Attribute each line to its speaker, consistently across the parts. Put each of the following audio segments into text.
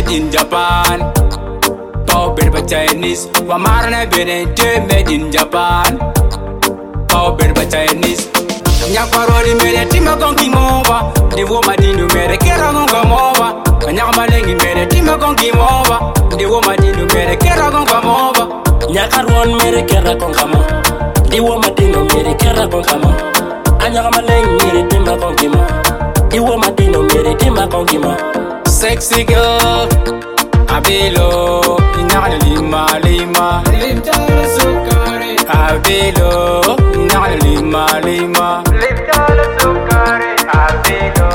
Speaker 1: made in Japan. Power better by Chinese. Wamarana benente made in Japan. Power better by Chinese. Nyakwaro made tima kongi mova. Devo madinu made kera gonga mova. Nyamalengi made tima kongi mova. Devo madinu made kera gonga mova.
Speaker 2: Nyakaron made kera gonga mova. Devo madinu made kera gonga mova. Anyamalengi made tima kongi mova. Devo madinu made tima kongi mova.
Speaker 1: Sexy girl, Abelo, inana lima lima. Liptala sukari. Abelo, inana lima lima. Liptala sukari. Abelo.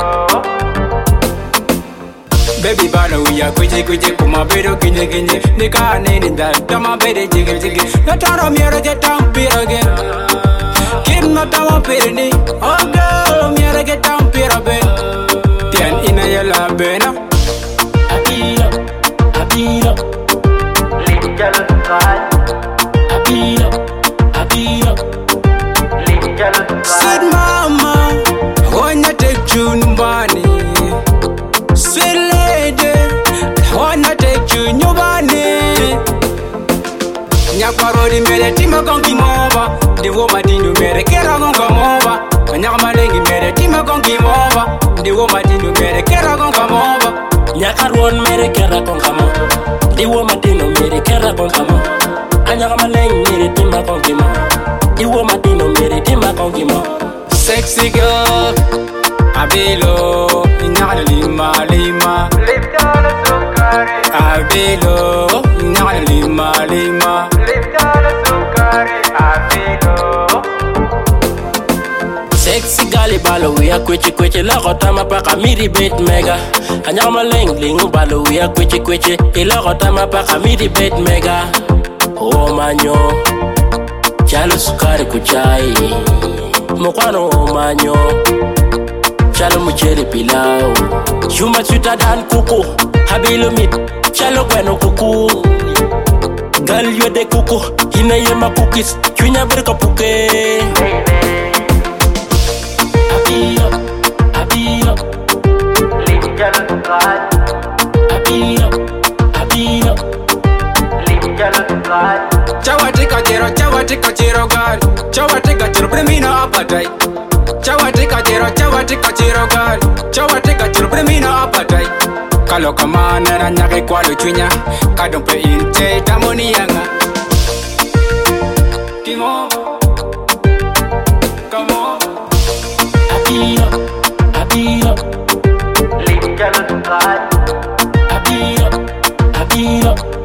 Speaker 1: Baby bana uya kuji kuji kuma bedo kinye kinye. Nika nini da tama bede jigil jigil. Natara miara get down pira again. Kid natama pira ni. Oh girl, miara get down pira again. Tian ina yala bena.
Speaker 2: Abilo, Linjal God. Abilo, Linjal God.
Speaker 1: Said mama, I wanna take you nyumbani. Sweet lady, I wanna take you nyumbani. Nyakwaro di mere tima kongi mova. Devo madinu mere kera gonga mova. Nyamalengi mere tima kongi mova. Devo madinu mere kera gonga mova.
Speaker 2: Nyakaron mere kera gonga mova. Devo madinu mere kera gonga mova. Anyamalengi mere tima kongi mova. Devo madinu mere tima kongi mova.
Speaker 1: Sexy girl, Abelo, inana lima lima. Liptala sukari. Abelo, inana lima lima. Liptala sukari. Abelo.
Speaker 2: Sexy gali balo we a kweche la rotama pa kamiri bet mega. Anyama ling balo we a kweche la rotama pa kamiri bet mega. Oh manyo, chalo sukari kuchai. Mokwano oh manyo, chalo muchele pilau. Shuma sweeter than kuku, habilo meat, chalo bueno kuku. Girl you de kuku, hina yema cookies, chunya berka puke. Abilo, Linjal God. Abilo, Linjal God.
Speaker 1: Chawatika jero God. Chawatika jero premina apatai. Chawatika jero God. Chawatika jero premina apatai. Kalo kamana na nyake kwa luchunya. Kadompe inte tamoni yanga. Kimo. Come on.
Speaker 2: Abilo, Linjal God. Abilo,